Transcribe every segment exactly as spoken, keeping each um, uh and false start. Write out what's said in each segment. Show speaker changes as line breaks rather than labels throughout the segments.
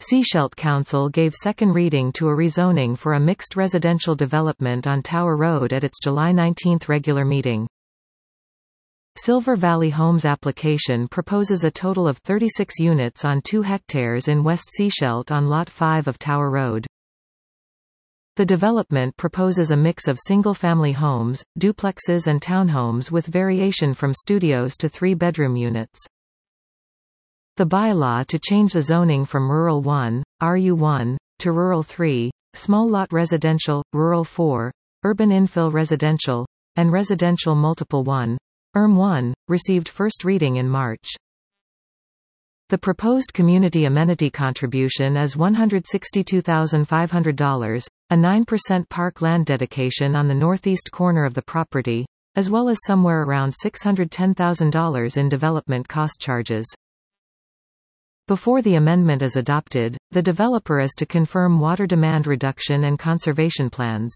Sechelt Council gave second reading to a rezoning for a mixed residential development on Tower Road at its July nineteenth regular meeting. Silver Valley Homes application proposes a total of thirty-six units on two hectares in West Sechelt on Lot five of Tower Road. The development proposes a mix of single-family homes, duplexes and townhomes with variation from studios to three-bedroom units. The bylaw to change the zoning from Rural one, R U one, to Rural three, Small Lot Residential, Rural four, Urban Infill Residential, and Residential Multiple one, U R M one, received first reading in March. The proposed community amenity contribution is one hundred sixty-two thousand five hundred dollars, a nine percent park land dedication on the northeast corner of the property, as well as somewhere around six hundred ten thousand dollars in development cost charges. Before the amendment is adopted, the developer is to confirm water demand reduction and conservation plans.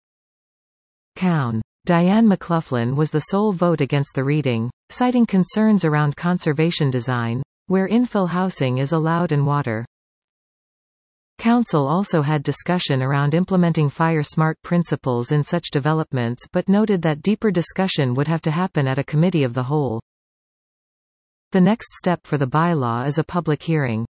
Coun. Diane McLaughlin was the sole vote against the reading, citing concerns around conservation design, where infill housing is allowed and water. Council also had discussion around implementing fire-smart principles in such developments but noted that deeper discussion would have to happen at a committee of the whole. The next step for the bylaw is a public hearing.